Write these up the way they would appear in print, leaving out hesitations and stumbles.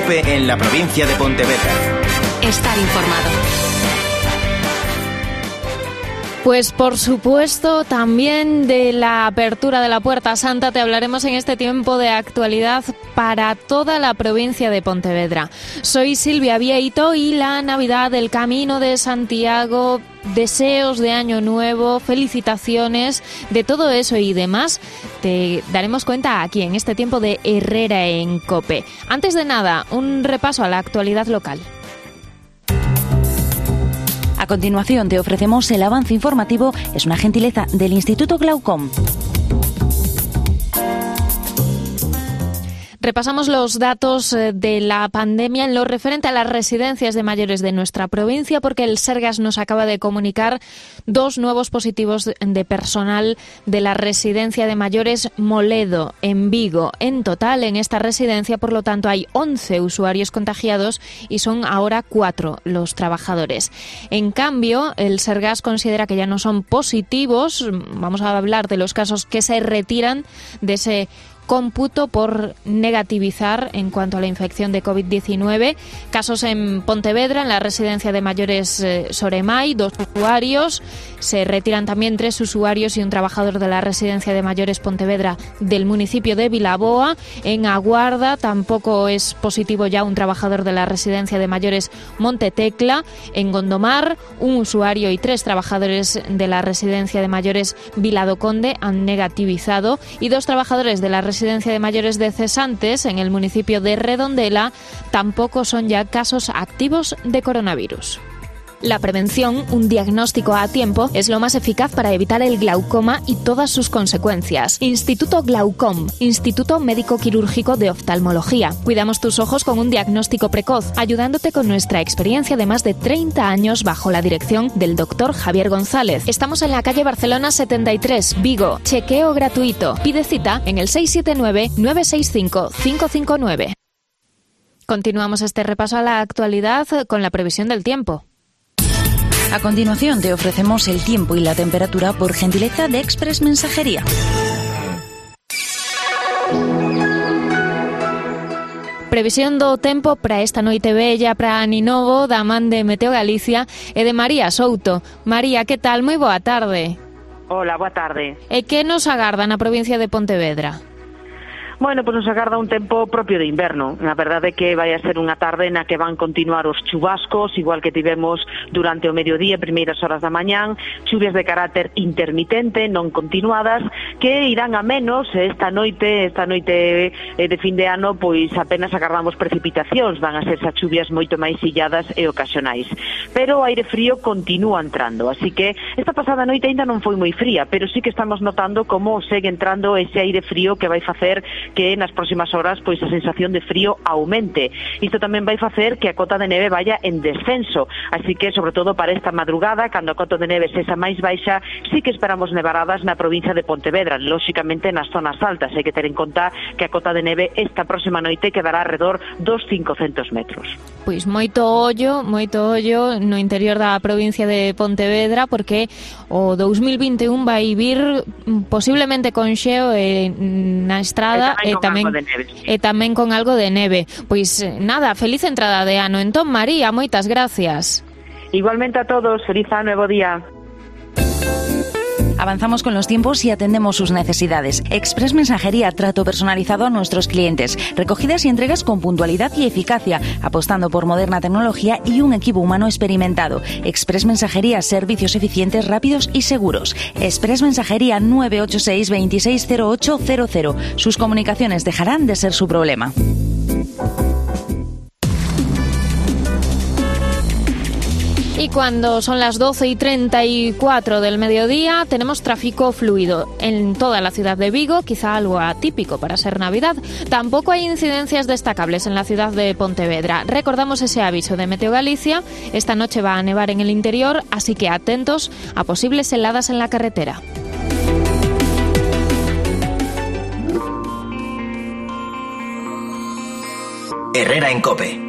COPE en la provincia de Pontevedra. Estar informado. Pues por supuesto, también de la apertura de la Puerta Santa te hablaremos en este tiempo de actualidad para toda la provincia de Pontevedra. Soy Silvia Vieito y la Navidad del Camino de Santiago, deseos de Año Nuevo, felicitaciones, de todo eso y demás te daremos cuenta aquí en este tiempo de Herrera en COPE. Antes de nada, un repaso a la actualidad local. A continuación te ofrecemos el avance informativo, es una gentileza del Instituto Glaucom. Repasamos los datos de la pandemia en lo referente a las residencias de mayores de nuestra provincia, porque el Sergas nos acaba de comunicar 2 nuevos positivos de personal de la residencia de mayores Moledo, en Vigo. En total, en esta residencia, por lo tanto, hay 11 usuarios contagiados y son ahora 4 los trabajadores. En cambio, el Sergas considera que ya no son positivos. Vamos a hablar de los casos que se retiran de ese cómputo por negativizar en cuanto a la infección de COVID-19. Casos en Pontevedra, en la residencia de mayores Soremai, 2 usuarios. Se retiran también 3 usuarios y un trabajador de la residencia de mayores Pontevedra del municipio de Vilaboa. En Aguarda tampoco es positivo ya un trabajador de la residencia de mayores Montetecla. En Gondomar, un usuario y 3 trabajadores de la residencia de mayores Viladoconde han negativizado y 2 trabajadores de la residencia de mayores de Cesantes, en el municipio de Redondela, tampoco son ya casos activos de coronavirus. La prevención, un diagnóstico a tiempo, es lo más eficaz para evitar el glaucoma y todas sus consecuencias. Instituto Glaucom, Instituto Médico Quirúrgico de Oftalmología. Cuidamos tus ojos con un diagnóstico precoz, ayudándote con nuestra experiencia de más de 30 años bajo la dirección del doctor Javier González. Estamos en la calle Barcelona 73, Vigo. Chequeo gratuito. Pide cita en el 679-965-559. Continuamos este repaso a la actualidad con la previsión del tiempo. A continuación te ofrecemos el tiempo y la temperatura por gentileza de Express Mensajería. Previsión do tempo para esta noite bella para Aninovo, da man de Meteo Galicia e de María Souto. María, que tal? Moi boa tarde. Hola, boa tarde. E que nos agarda na provincia de Pontevedra? Bueno, pues nos agarda un tempo propio de inverno. A verdade é que vai a ser unha tarde na que van continuar os chubascos, igual que tivemos durante o mediodía, primeiras horas da mañán, chuvias de carácter intermitente, non continuadas, que irán a menos esta noite de fin de ano, pois apenas agardamos precipitacións, van a ser esas chuvias moito máis illadas e ocasionais. Pero o aire frío continúa entrando, así que esta pasada noite ainda non foi moi fría, pero sí que estamos notando como segue entrando ese aire frío que vai facer que nas próximas horas pois a sensación de frío aumente. Isto tamén vai facer que a cota de neve vaya en descenso, así que sobre todo para esta madrugada, cando a cota de neve sexa máis baixa, sí que esperamos nevaradas na provincia de Pontevedra, lóxicamente nas zonas altas. Hai que ter en conta que a cota de neve esta próxima noite quedará alrededor dos 500 metros. Pois moito ollo no interior da provincia de Pontevedra, porque o 2021 vai vir posiblemente con xeo na estrada e tamén con algo de neve. Pois nada, feliz entrada de ano. Entón, María, moitas gracias. Igualmente a todos, feliz ano e bo día. Avanzamos con los tiempos y atendemos sus necesidades. Express Mensajería, trato personalizado a nuestros clientes. Recogidas y entregas con puntualidad y eficacia, apostando por moderna tecnología y un equipo humano experimentado. Express Mensajería, servicios eficientes, rápidos y seguros. Express Mensajería 986 260800. Sus comunicaciones dejarán de ser su problema. Y cuando son las 12:34 del mediodía, tenemos tráfico fluido en toda la ciudad de Vigo, quizá algo atípico para ser Navidad. Tampoco hay incidencias destacables en la ciudad de Pontevedra. Recordamos ese aviso de Meteo Galicia. Esta noche va a nevar en el interior, así que atentos a posibles heladas en la carretera. Herrera en COPE.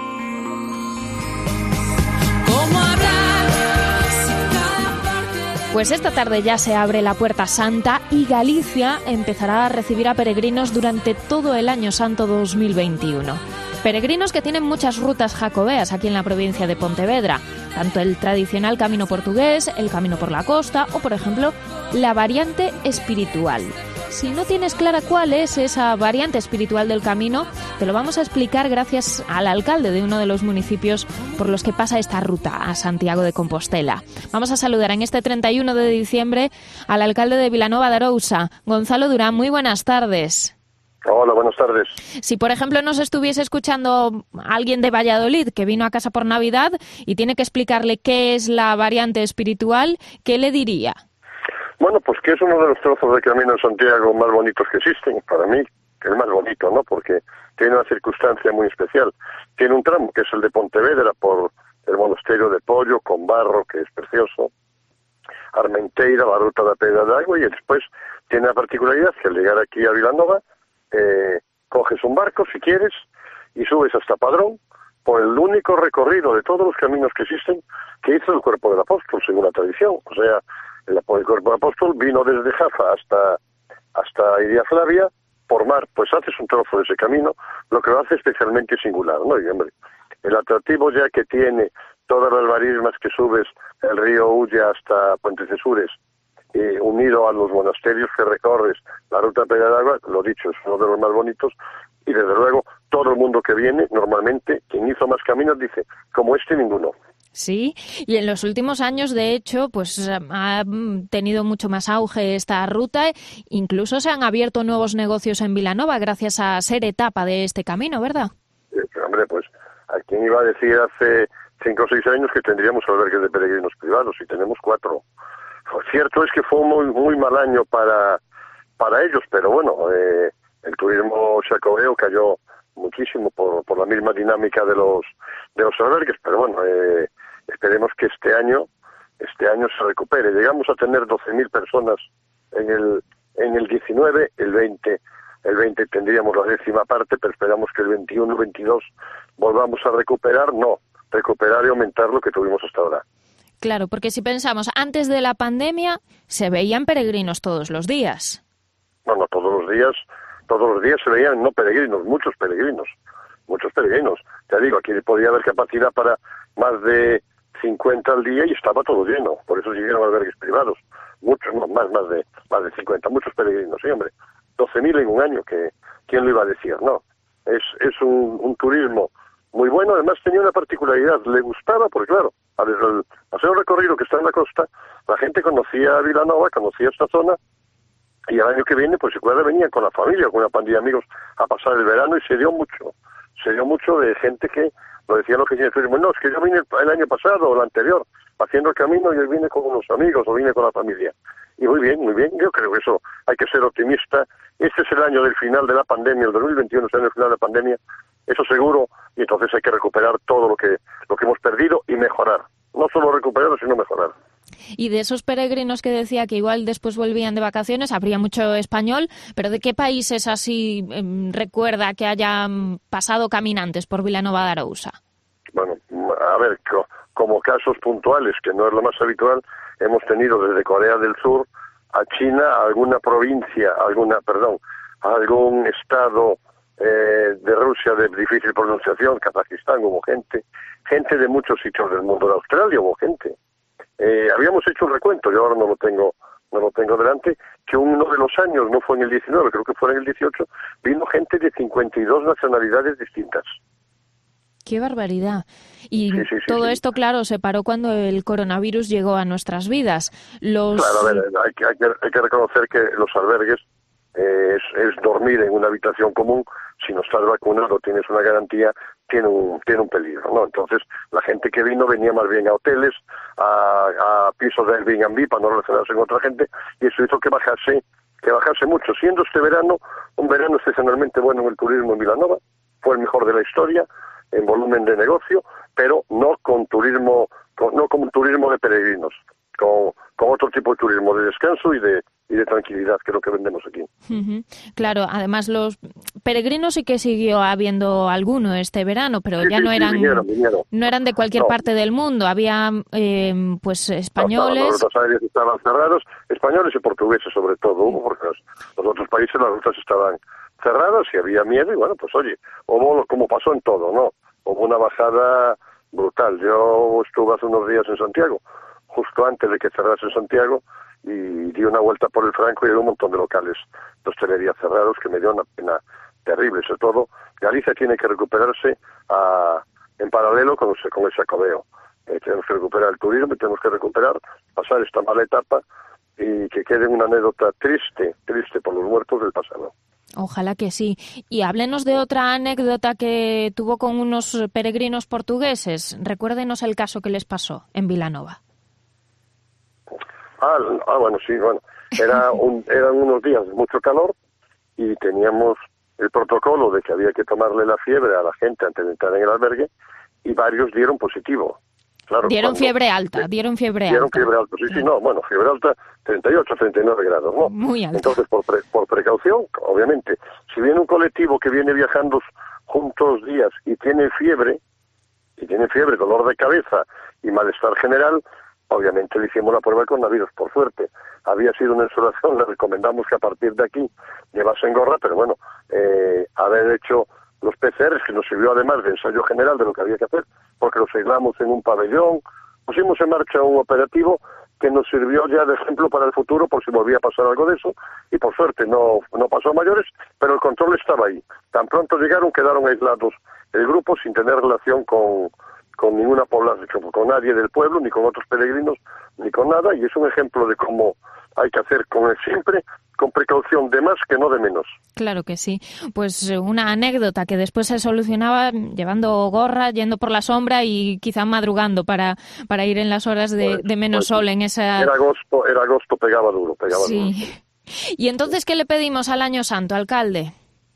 Pues esta tarde ya se abre la Puerta Santa y Galicia empezará a recibir a peregrinos durante todo el Año Santo 2021. Peregrinos que tienen muchas rutas jacobeas aquí en la provincia de Pontevedra, tanto el tradicional camino portugués, el camino por la costa o, por ejemplo, la variante espiritual. Si no tienes clara cuál es esa variante espiritual del camino, te lo vamos a explicar gracias al alcalde de uno de los municipios por los que pasa esta ruta a Santiago de Compostela. Vamos a saludar en este 31 de diciembre al alcalde de Vilanova de Arousa, Gonzalo Durán. Muy buenas tardes. Hola, buenas tardes. Si, por ejemplo, nos estuviese escuchando alguien de Valladolid que vino a casa por Navidad y tiene que explicarle qué es la variante espiritual, ¿qué le diría? Bueno, pues que es uno de los trozos de camino de Santiago más bonitos que existen, para mí, que es el más bonito, ¿no? Porque tiene una circunstancia muy especial. Tiene un tramo, que es el de Pontevedra, por el monasterio de Pollo, con Barro, que es precioso, Armenteira, la ruta de la Pedra de Agua, y después tiene la particularidad que al llegar aquí a Vilanova, coges un barco, si quieres, y subes hasta Padrón, por el único recorrido de todos los caminos que existen que hizo el cuerpo del apóstol, según la tradición. O sea, el cuerpo del apóstol vino desde Jafa hasta Iria Flavia por mar, pues haces un trozo de ese camino, lo que lo hace especialmente singular, ¿no? Y hombre, el atractivo ya que tiene todas las marismas que subes el río Ulla hasta Puente Cesures, unido a los monasterios que recorres, la ruta Pedra de Agua, lo dicho, es uno de los más bonitos, y desde luego todo el mundo que viene, normalmente, quien hizo más caminos dice, como este ninguno. Sí, y en los últimos años, de hecho, pues ha tenido mucho más auge esta ruta, incluso se han abierto nuevos negocios en Vilanova gracias a ser etapa de este camino, ¿verdad? Hombre, pues, ¿a quién iba a decir hace 5 o 6 años que tendríamos albergues de peregrinos privados? Y tenemos 4. Cierto es que fue un muy mal año para ellos, pero bueno, el turismo jacobeo cayó muchísimo por la misma dinámica de los albergues, pero bueno, esperemos que este año se recupere. Llegamos a tener 12.000 personas en el 19, el 20 tendríamos la 10ª parte, pero esperamos que el 21, 22 volvamos a recuperar y aumentar lo que tuvimos hasta ahora. Claro, porque si pensamos, antes de la pandemia se veían peregrinos todos los días. Bueno, todos los días se veían, no peregrinos, muchos peregrinos. Te digo, aquí podía haber capacidad para más de 50 al día y estaba todo lleno, por eso llegaron albergues privados. Muchos, no, más de 50, muchos peregrinos, sí, hombre. 12.000 en un año, que ¿quién lo iba a decir? No, es un turismo muy bueno. Además tenía una particularidad, le gustaba, porque claro, al hacer un recorrido que está en la costa, la gente conocía Vilanova, conocía esta zona, y el año que viene, pues igual venían con la familia, con una pandilla de amigos a pasar el verano, y se dio mucho de gente que lo decía lo que tiene turismo. No, es que yo vine el año pasado o el anterior haciendo el camino y yo vine con unos amigos o vine con la familia. Y muy bien, yo creo que eso hay que ser optimista. Este es el año del final de la pandemia, el 2021 es el año del final de la pandemia, eso seguro, y entonces hay que recuperar todo lo que hemos perdido y mejorar. No solo recuperar, sino mejorar. Y de esos peregrinos que decía que igual después volvían de vacaciones, habría mucho español, pero ¿de qué países así recuerda que hayan pasado caminantes por Vilanova de Arousa? Bueno, a ver, como casos puntuales, que no es lo más habitual, hemos tenido desde Corea del Sur a China, a alguna provincia, algún estado de Rusia de difícil pronunciación, Kazajistán, hubo gente de muchos sitios del mundo, de Australia hubo gente. Habíamos hecho un recuento, yo ahora no lo tengo delante, que uno de los años, no fue en el 19, creo que fue en el 18, vino gente de 52 nacionalidades distintas. ¡Qué barbaridad! Y sí, todo esto, claro, se paró cuando el coronavirus llegó a nuestras vidas. Claro, a ver, hay que reconocer que los albergues es dormir en una habitación común. Si no estás vacunado, tienes una garantía, tiene un peligro, ¿no? Entonces, la gente que venía más bien a hoteles, a pisos de Airbnb para no relacionarse con otra gente, y eso hizo que bajase mucho. Siendo este verano, un verano excepcionalmente bueno en el turismo en Vilanova, fue el mejor de la historia, en volumen de negocio, pero no como turismo de peregrinos, con otro tipo de turismo de descanso y de tranquilidad, que es lo que vendemos aquí. Uh-huh. Claro, además los peregrinos sí que siguió habiendo alguno este verano, pero ya no eran vinieron. No eran de cualquier parte del mundo, había pues españoles. Los rutas aéreas estaban cerrados, españoles y portugueses sobre todo, porque los otros países las rutas estaban cerradas y había miedo y bueno, pues oye, hubo, como pasó en todo, ¿no? Hubo una bajada brutal. Yo estuve hace unos días en Santiago, justo antes de que cerrase Santiago, y di una vuelta por el Franco y hay un montón de locales de hostelería cerrados que me dio una pena terrible. Sobre todo, Galicia tiene que recuperarse en paralelo con el Xacobeo. Tenemos que recuperar el turismo, tenemos que recuperar, pasar esta mala etapa y que quede una anécdota triste por los muertos del pasado. Ojalá que sí. Y háblenos de otra anécdota que tuvo con unos peregrinos portugueses. Recuérdenos el caso que les pasó en Vilanova. Bueno, sí, bueno. Eran unos días de mucho calor y teníamos el protocolo de que había que tomarle la fiebre a la gente antes de entrar en el albergue y varios dieron positivo. Claro, dieron fiebre alta, sí, fiebre alta, 38, 39 grados, ¿no? Muy alta. Entonces, por precaución, obviamente, si viene un colectivo que viene viajando juntos días y tiene fiebre, dolor de cabeza y malestar general, obviamente le hicimos la prueba de coronavirus, por suerte. Había sido una insolación, le recomendamos que a partir de aquí llevasen gorra, pero bueno, haber hecho los PCRs, que nos sirvió además de ensayo general de lo que había que hacer, porque los aislamos en un pabellón, pusimos en marcha un operativo que nos sirvió ya de ejemplo para el futuro por si volvía a pasar algo de eso, y por suerte no pasó a mayores, pero el control estaba ahí. Tan pronto llegaron, quedaron aislados el grupo sin tener relación con ninguna población, con nadie del pueblo, ni con otros peregrinos, ni con nada, y es un ejemplo de cómo hay que hacer siempre con precaución, de más que no de menos. Claro que sí. Pues una anécdota que después se solucionaba llevando gorra, yendo por la sombra y quizá madrugando para ir en las horas de menos sol en esa... Era agosto, pegaba duro. Sí. ¿Y entonces qué le pedimos al Año Santo, alcalde?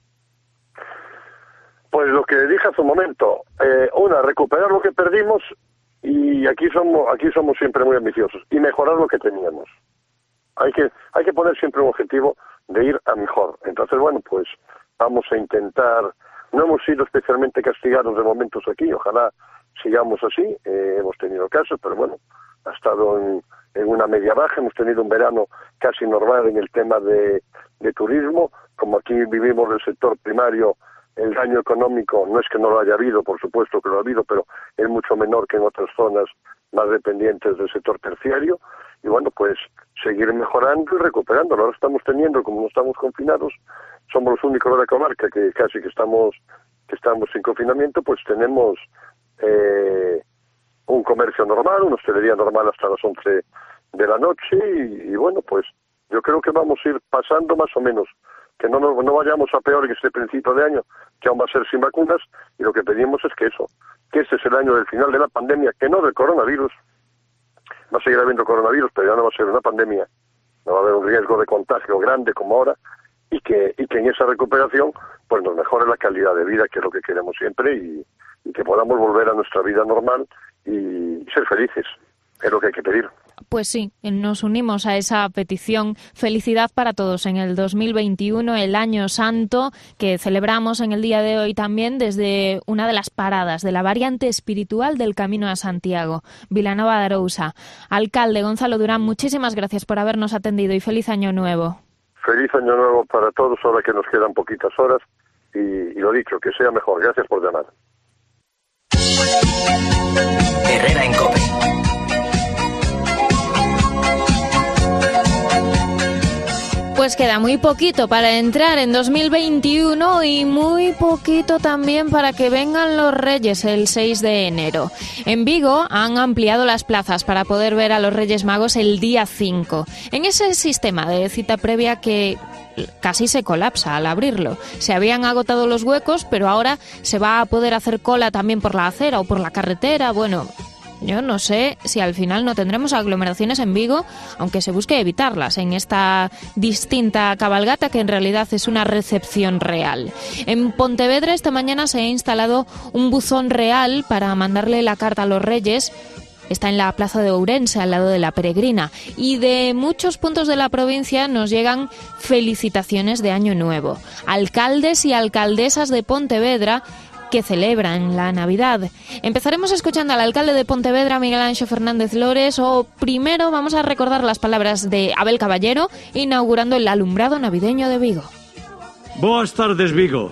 Pues lo que dije hace un momento, recuperar lo que perdimos, y aquí somos siempre muy ambiciosos, y mejorar lo que teníamos. Hay que poner siempre un objetivo de ir a mejor. Entonces, bueno, pues vamos a intentar. No hemos sido especialmente castigados de momentos aquí, ojalá sigamos así. Hemos tenido casos, pero bueno, ha estado en una media baja. Hemos tenido un verano casi normal en el tema de turismo. Como aquí vivimos del sector primario, el daño económico no es que no lo haya habido, por supuesto que lo ha habido, pero es mucho menor que en otras zonas más dependientes del sector terciario. Y bueno, pues seguir mejorando y recuperando. Ahora estamos teniendo, como no estamos confinados, somos los únicos de la comarca que casi que estamos sin confinamiento, pues tenemos un comercio normal, una hostelería normal hasta las 11 de la noche y bueno, pues yo creo que vamos a ir pasando más o menos, que no vayamos a peor que este principio de año, que aún va a ser sin vacunas, y lo que pedimos es que este es el año del final de la pandemia, que no del coronavirus. Va a seguir habiendo coronavirus, pero ya no va a ser una pandemia, no va a haber un riesgo de contagio grande como ahora, y que en esa recuperación pues nos mejore la calidad de vida, que es lo que queremos siempre, y que podamos volver a nuestra vida normal y ser felices, es lo que hay que pedir. Pues sí, nos unimos a esa petición. Felicidad para todos en el 2021, el Año Santo, que celebramos en el día de hoy también desde una de las paradas de la variante espiritual del Camino a Santiago, Vilanova de Arousa. Alcalde Gonzalo Durán, muchísimas gracias por habernos atendido y feliz Año Nuevo. Feliz Año Nuevo para todos, ahora que nos quedan poquitas horas, y lo dicho, que sea mejor. Gracias por llamar. Herrera en COPE. Pues queda muy poquito para entrar en 2021 y muy poquito también para que vengan los Reyes el 6 de enero. En Vigo han ampliado las plazas para poder ver a los Reyes Magos el día 5. En ese sistema de cita previa que casi se colapsa al abrirlo. Se habían agotado los huecos, pero ahora se va a poder hacer cola también por la acera o por la carretera. Bueno, yo no sé si al final no tendremos aglomeraciones en Vigo, aunque se busque evitarlas en esta distinta cabalgata que en realidad es una recepción real. En Pontevedra esta mañana se ha instalado un buzón real para mandarle la carta a los Reyes. Está en la plaza de Ourense, al lado de la Peregrina. Y de muchos puntos de la provincia nos llegan felicitaciones de Año Nuevo. Alcaldes y alcaldesas de Pontevedra que celebran la Navidad. Empezaremos escuchando al alcalde de Pontevedra, Miguel Anxo Fernández Lores, o primero vamos a recordar las palabras de Abel Caballero inaugurando el alumbrado navideño de Vigo. Buenas tardes, Vigo.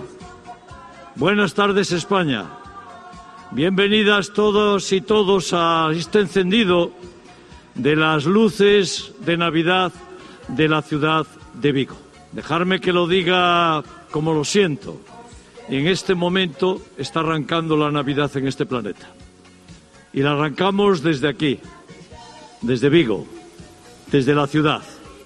Buenas tardes, España. Bienvenidas todos y todos a este encendido de las luces de Navidad de la ciudad de Vigo. Dejarme que lo diga como lo siento. En este momento está arrancando la Navidad en este planeta. Y la arrancamos desde aquí, desde Vigo, desde la ciudad.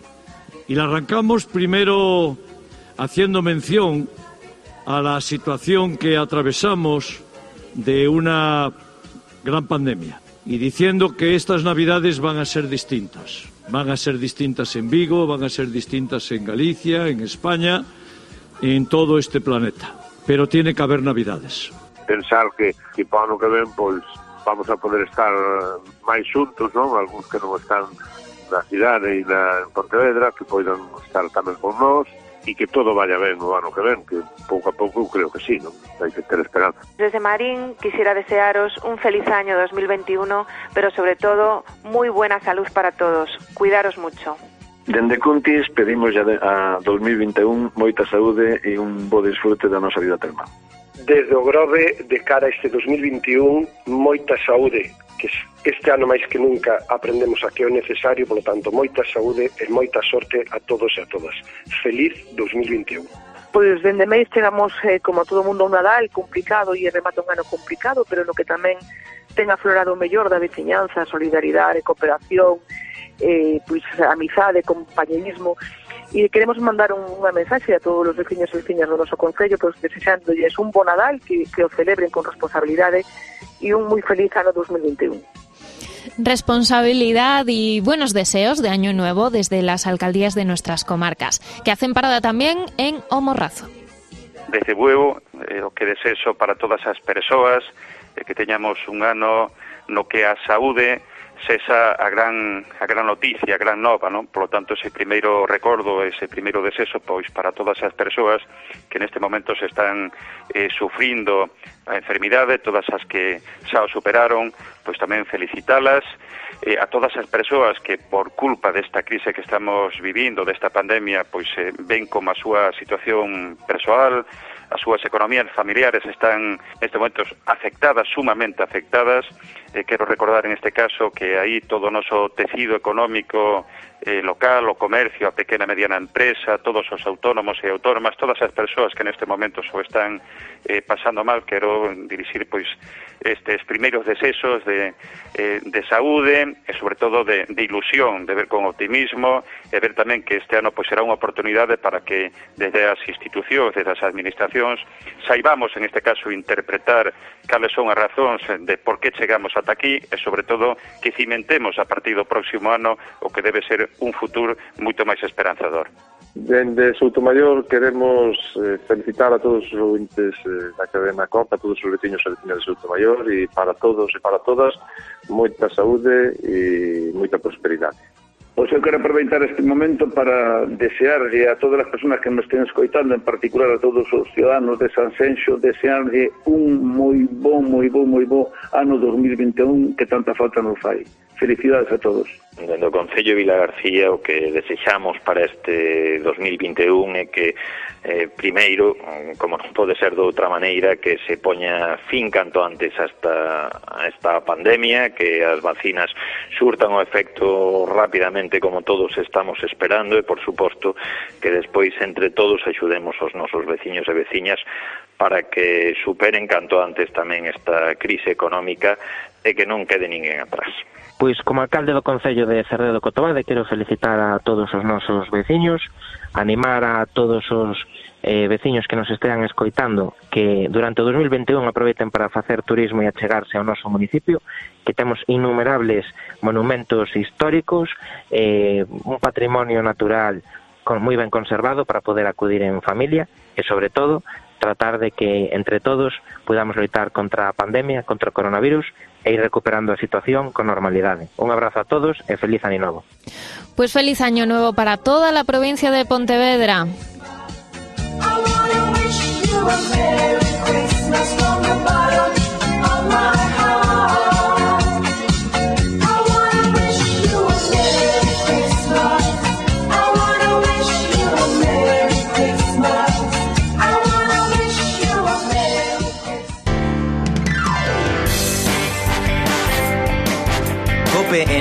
Y la arrancamos primero haciendo mención a la situación que atravesamos de una gran pandemia y diciendo que estas Navidades van a ser distintas. Van a ser distintas en Vigo, van a ser distintas en Galicia, en España, en todo este planeta. Pero tiene que haber Navidades. Pensar que para o ano que ven, pois, vamos a poder estar máis xuntos, non? Algúns que non están na cidade e en Pontevedra, que poidan estar tamén con nós, e que todo vaya ben no ano que ven, que pouco a pouco creo que sí, non? Hai que ter esperanza. Desde Marín quisiera desearos un feliz año 2021, pero sobre todo muy buena salud para todos. Cuidaros mucho. Dende Cuntis pedimos ya a 2021 moita saúde e un bo disfrute da nosa vida termal. Desde o Grove, de cara a este 2021, moita saúde, que este ano máis que nunca aprendemos a que é necesario, polo tanto, moita saúde e moita sorte a todos e a todas. Feliz 2021. Pois dende mes chegamos como a todo mundo un Nadal complicado e remata un ano complicado, pero no que tamén ten aflorado o mellor da veciñanza, solidaridade, cooperación, pois amizade, compañerismo. E queremos mandar unha mensaxe a todos os veciños e veciñas do noso concello, pois desexándoles un bo Nadal, que o celebren con responsabilidade e un moi feliz ano 2021. Responsabilidad y buenos deseos de Año Nuevo desde las alcaldías de nuestras comarcas, que hacen parada también en O Morrazo. Desde Bueu, o que desexo para todas as persoas, que teñamos un ano no que a saúde sexa a gran noticia, a gran nova, non? Por lo tanto, ese primeiro recordo, ese primeiro desexo, pois para todas as persoas que neste momento se están sufrindo a enfermidade, todas as que xa o superaron, pois tamén felicitalas, a todas as persoas que por culpa desta crise que estamos vivindo, desta pandemia, pois ven como a súa situación persoal, as súas economías familiares están neste momento afectadas, sumamente afectadas. Quero recordar en este caso que aí todo o noso tecido económico local, o comercio, a pequena e mediana empresa, todos os autónomos e autónomas, todas as persoas que neste momento o están pasando mal, quero dirixir pois estes primeiros desexos de saúde e sobre todo de ilusión, de ver con optimismo e ver tamén que este ano pois será unha oportunidade para que desde as institucións, desde as administracións saibamos en este caso interpretar cales son as razóns de por que chegamos ata aquí e sobre todo que cimentemos a partir do próximo ano o que debe ser un futuro moito máis esperanzador. Dende Soutomaior queremos felicitar a todos os ouvintes da cadena COP, a todos os veciños e veciñas de Soutomaior e para todos e para todas moita saúde e moita prosperidade. Pois eu quero aproveitar este momento para desearlle a todas as persoas que nos estén escoitando, en particular a todos os ciudadanos de Sanxenxo, desearlle un moi bo ano 2021 que tanta falta nos fai. Felicidades a todos. Dende o Concello de Vilagarcía o que desexamos para este 2021 é que primeiro, como non pode ser de outra maneira, que se poña fin canto antes a esta pandemia, que as vacinas surtan o efecto rapidamente como todos estamos esperando e, por suposto, que despois entre todos axudemos os nosos veciños e veciñas para que superen canto antes tamén esta crise económica e que non quede ninguén atrás. Pois como alcalde do Concello de Cerredo de Cotobade quero felicitar a todos os nosos veciños, animar a todos os veciños que nos estean escoitando que durante o 2021 aproveiten para facer turismo e achegarse ao noso municipio, que temos innumerables monumentos históricos, un patrimonio natural moi ben conservado para poder acudir en familia e, sobre todo, tratar de que entre todos podamos loitar contra a pandemia, contra o coronavirus e ir recuperando a situación con normalidade. Un abrazo a todos e feliz año novo. Pues feliz año nuevo para toda la provincia de Pontevedra.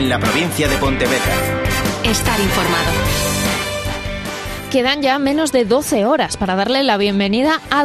en la provincia de Pontevedra. Estar informado. Quedan ya menos de 12 horas para darle la bienvenida a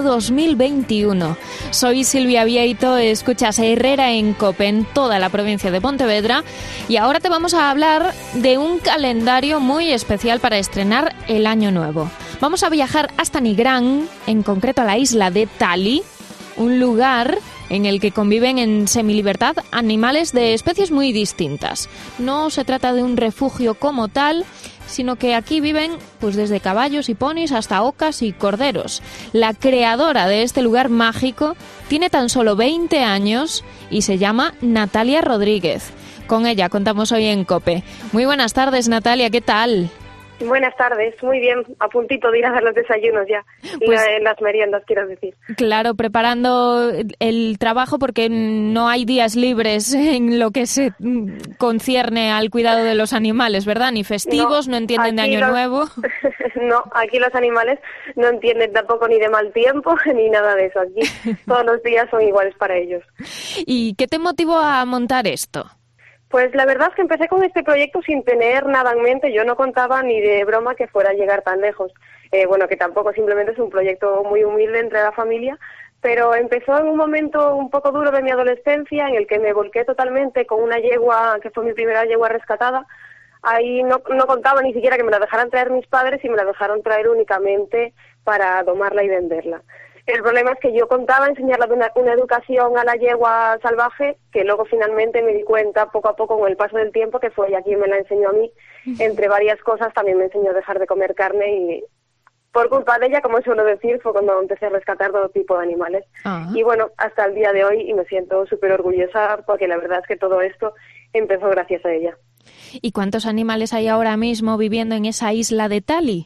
2021. Soy Silvia Vieito, escuchas Herrera en COPE en toda la provincia de Pontevedra y ahora te vamos a hablar de un calendario muy especial para estrenar el año nuevo. Vamos a viajar hasta Nigrán, en concreto a la isla de Tali, un lugar en el que conviven en semilibertad animales de especies muy distintas. No se trata de un refugio como tal, sino que aquí viven pues desde caballos y ponis hasta ocas y corderos. La creadora de este lugar mágico tiene tan solo 20 años y se llama Natalia Rodríguez. Con ella contamos hoy en COPE. Muy buenas tardes, Natalia, ¿qué tal? Buenas tardes, muy bien, a puntito de ir a hacer los desayunos ya, pues, las meriendas quiero decir. Claro, preparando el trabajo porque no hay días libres en lo que se concierne al cuidado de los animales, ¿verdad? Ni festivos, no entienden de Año Nuevo. No, aquí los animales no entienden tampoco ni de mal tiempo ni nada de eso, aquí todos los días son iguales para ellos. ¿Y qué te motivó a montar esto? Pues la verdad es que empecé con este proyecto sin tener nada en mente. Yo no contaba ni de broma que fuera a llegar tan lejos. Bueno, que tampoco, simplemente es un proyecto muy humilde entre la familia, pero empezó en un momento un poco duro de mi adolescencia en el que me volqué totalmente con una yegua, que fue mi primera yegua rescatada. Ahí no contaba ni siquiera que me la dejaran traer mis padres y me la dejaron traer únicamente para domarla y venderla. El problema es que yo contaba enseñarle una educación a la yegua salvaje que luego finalmente me di cuenta poco a poco con el paso del tiempo que fue ella quien me la enseñó a mí. Entre varias cosas también me enseñó a dejar de comer carne y por culpa de ella, como suelo decir, fue cuando empecé a rescatar todo tipo de animales. Y bueno, hasta el día de hoy y me siento súper orgullosa porque la verdad es que todo esto empezó gracias a ella. ¿Y cuántos animales hay ahora mismo viviendo en esa isla de Tali?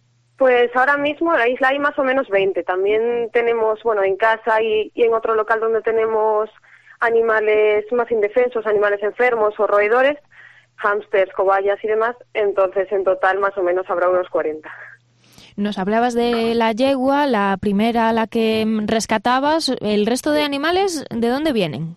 Pues ahora mismo en la isla hay más o menos 20. También tenemos, bueno, en casa y en otro local donde tenemos animales más indefensos, animales enfermos o roedores, hámsters, cobayas y demás. Entonces, en total, más o menos habrá unos 40. Nos hablabas de la yegua, la primera a la que rescatabas. ¿El resto de animales de dónde vienen?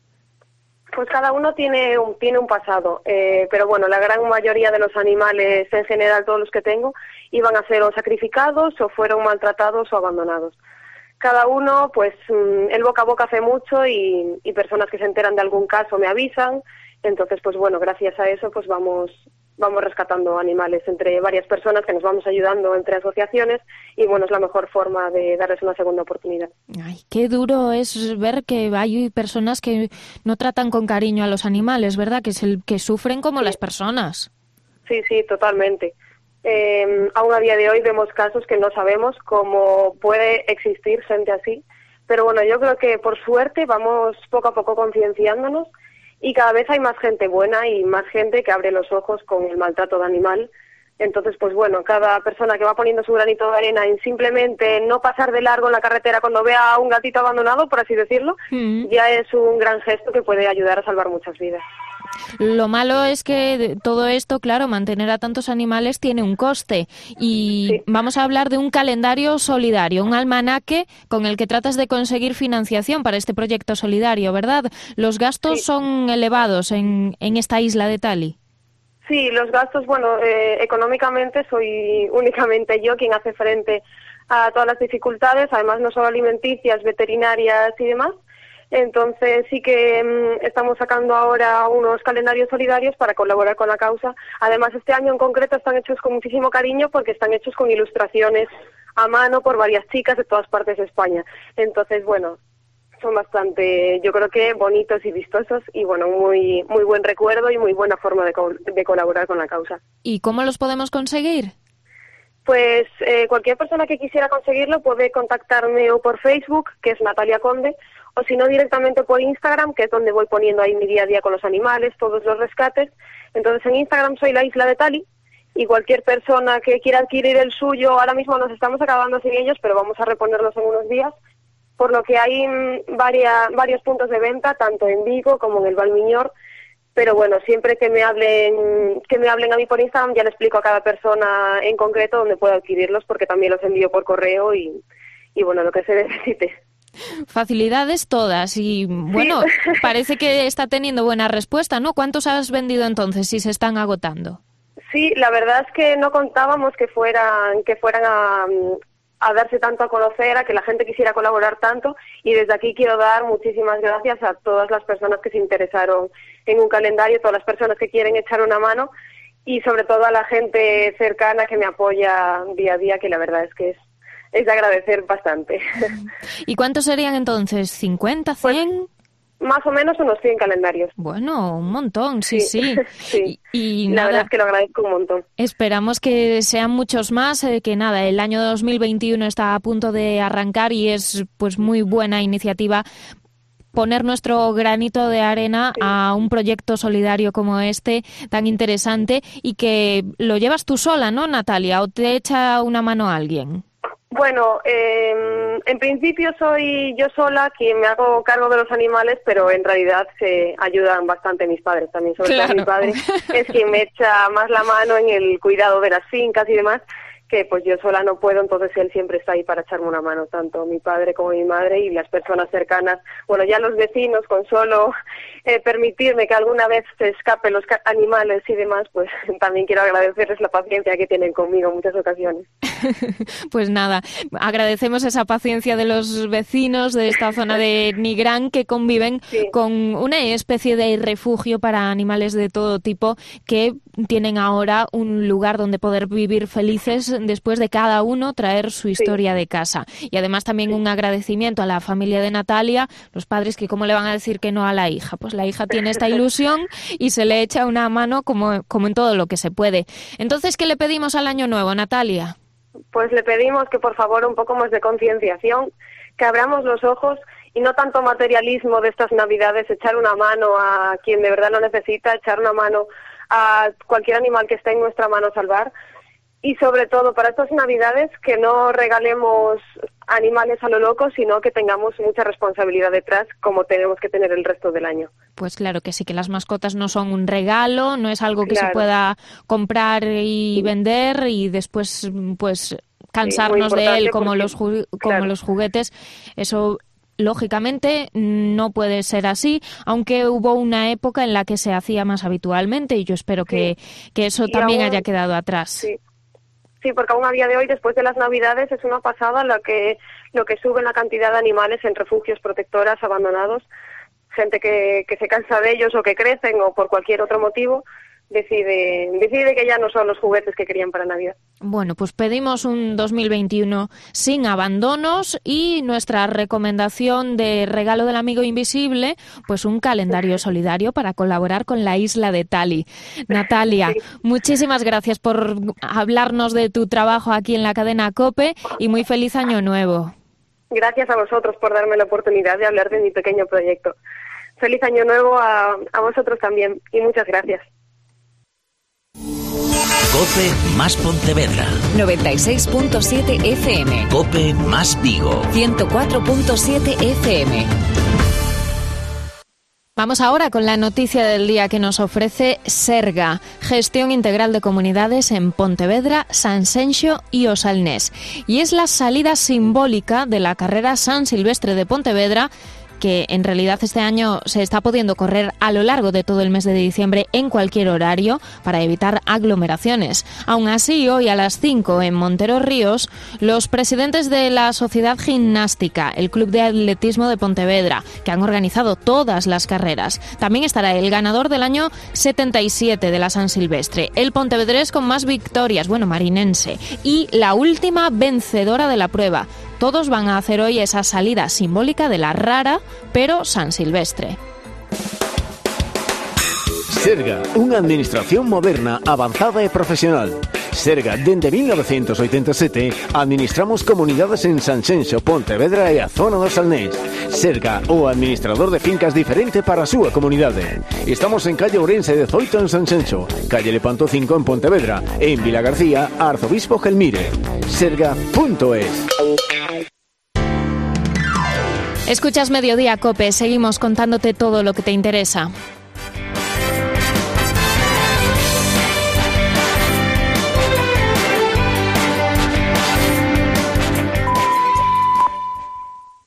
Pues cada uno tiene un pasado, pero bueno, la gran mayoría de los animales, en general todos los que tengo, iban a ser o sacrificados o fueron maltratados o abandonados. Cada uno, pues el boca a boca hace mucho y personas que se enteran de algún caso me avisan, entonces pues bueno, gracias a eso pues vamos rescatando animales entre varias personas que nos vamos ayudando entre asociaciones y bueno, es la mejor forma de darles una segunda oportunidad. Ay, qué duro es ver que hay personas que no tratan con cariño a los animales, ¿verdad? Que sufren como las personas. Sí, totalmente. Aún a día de hoy vemos casos que no sabemos cómo puede existir gente así, pero bueno, yo creo que por suerte vamos poco a poco concienciándonos y cada vez hay más gente buena y más gente que abre los ojos con el maltrato de animal. Entonces, pues bueno, cada persona que va poniendo su granito de arena en simplemente no pasar de largo en la carretera cuando vea a un gatito abandonado, por así decirlo, ya es un gran gesto que puede ayudar a salvar muchas vidas. Lo malo es que todo esto, claro, mantener a tantos animales tiene un coste y vamos a hablar de un calendario solidario, un almanaque con el que tratas de conseguir financiación para este proyecto solidario, ¿verdad? Los gastos son elevados en esta isla de Tali. Sí, los gastos, bueno, económicamente soy únicamente yo quien hace frente a todas las dificultades, además no solo alimenticias, veterinarias y demás. Entonces sí que estamos sacando ahora unos calendarios solidarios para colaborar con la causa. Además, este año en concreto están hechos con muchísimo cariño porque están hechos con ilustraciones a mano por varias chicas de todas partes de España. Entonces, bueno, son bastante, yo creo que bonitos y vistosos y bueno, muy buen recuerdo y muy buena forma de colaborar con la causa. ¿Y cómo los podemos conseguir? Pues cualquier persona que quisiera conseguirlo puede contactarme o por Facebook, que es Natalia Conde, o si no directamente por Instagram, que es donde voy poniendo ahí mi día a día con los animales, todos los rescates. Entonces en Instagram soy la Isla de Tali y cualquier persona que quiera adquirir el suyo, ahora mismo nos estamos acabando sin ellos, pero vamos a reponerlos en unos días, por lo que hay varios puntos de venta, tanto en Vigo como en el Valmiñor. Pero bueno, siempre que me hablen a mí por Instagram ya le explico a cada persona en concreto dónde puedo adquirirlos, porque también los envío por correo y bueno, lo que se necesite. Facilidades todas y, bueno, parece que está teniendo buena respuesta, ¿no? ¿Cuántos has vendido entonces si se están agotando? Sí, la verdad es que no contábamos que fueran a darse tanto a conocer, a que la gente quisiera colaborar tanto, y desde aquí quiero dar muchísimas gracias a todas las personas que se interesaron en un calendario, todas las personas que quieren echar una mano y sobre todo a la gente cercana que me apoya día a día, que la verdad es que es de agradecer bastante. ¿Y cuántos serían entonces? ¿50, 100? Pues, más o menos unos 100 calendarios. Bueno, un montón, sí. Sí. Y la nada, verdad es que lo agradezco un montón. Esperamos que sean muchos más, que nada, el año 2021 está a punto de arrancar y es pues muy buena iniciativa poner nuestro granito de arena a un proyecto solidario como este, tan interesante, y que lo llevas tú sola, ¿no, Natalia? ¿O te echa una mano alguien? Bueno, en principio soy yo sola quien me hago cargo de los animales, pero en realidad se ayudan bastante mis padres también. Sobre todo mi padre es quien me echa más la mano en el cuidado de las fincas y demás, que pues yo sola no puedo, entonces él siempre está ahí para echarme una mano, tanto mi padre como mi madre y las personas cercanas. Bueno, ya los vecinos, con solo permitirme que alguna vez se escapen los animales y demás, pues también quiero agradecerles la paciencia que tienen conmigo en muchas ocasiones. Pues nada, agradecemos esa paciencia de los vecinos de esta zona de Nigrán, que conviven con una especie de refugio para animales de todo tipo, que tienen ahora un lugar donde poder vivir felices después de cada uno traer su historia de casa. Y además también un agradecimiento a la familia de Natalia, los padres, que cómo le van a decir que no a la hija. Pues la hija tiene esta ilusión y se le echa una mano como en todo lo que se puede. Entonces, ¿qué le pedimos al año nuevo, Natalia? Pues le pedimos que por favor un poco más de concienciación, que abramos los ojos y no tanto materialismo de estas Navidades, echar una mano a quien de verdad lo necesita, echar una mano a cualquier animal que esté en nuestra mano salvar, y sobre todo para estas Navidades que no regalemos animales a lo loco, sino que tengamos mucha responsabilidad detrás, como tenemos que tener el resto del año. Pues claro que sí, que las mascotas no son un regalo, no es algo que se pueda comprar y vender y después pues cansarnos de él como los juguetes. Eso lógicamente no puede ser así, aunque hubo una época en la que se hacía más habitualmente, y yo espero que eso también haya quedado atrás. Sí, porque aún a día de hoy, después de las Navidades, es una pasada lo que sube la cantidad de animales en refugios protectoras abandonados. Gente que se cansa de ellos o que crecen o por cualquier otro motivo decide que ya no son los juguetes que querían para Navidad. Bueno, pues pedimos un 2021 sin abandonos, y nuestra recomendación de regalo del amigo invisible, pues un calendario solidario para colaborar con la isla de Tali. Natalia, muchísimas gracias por hablarnos de tu trabajo aquí en la cadena COPE y muy feliz año nuevo. Gracias a vosotros por darme la oportunidad de hablar de mi pequeño proyecto. Feliz año nuevo a vosotros también y muchas gracias. COPE más Pontevedra 96.7 FM. COPE más Vigo 104.7 FM. Vamos ahora con la noticia del día que nos ofrece Serga, Gestión Integral de Comunidades en Pontevedra, Sanxenxo y Osalnés. Y es la salida simbólica de la carrera San Silvestre de Pontevedra, que en realidad este año se está pudiendo correr a lo largo de todo el mes de diciembre en cualquier horario para evitar aglomeraciones. Aún así, hoy a las 5 en Montero Ríos, los presidentes de la Sociedad Gimnástica, el Club de Atletismo de Pontevedra, que han organizado todas las carreras. También estará el ganador del año 77 de la San Silvestre, el pontevedrés con más victorias, marinense, y la última vencedora de la prueba. Todos van a hacer hoy esa salida simbólica de la rara, pero San Silvestre. Serga, unha administración moderna, avanzada e profesional. Serga, dende 1987, administramos comunidades en Sanxenxo, Pontevedra e a zona do Salnés. Serga, o administrador de fincas diferente para a súa comunidade. Estamos en calle Ourense 18 en Sanxenxo, calle Lepanto 5 en Pontevedra, e en Vilagarcía, Arzobispo Gelmire. Serga.es. Escuchas Mediodía COPE, seguimos contándote todo lo que te interesa.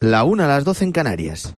la 1 a las 12 en Canarias.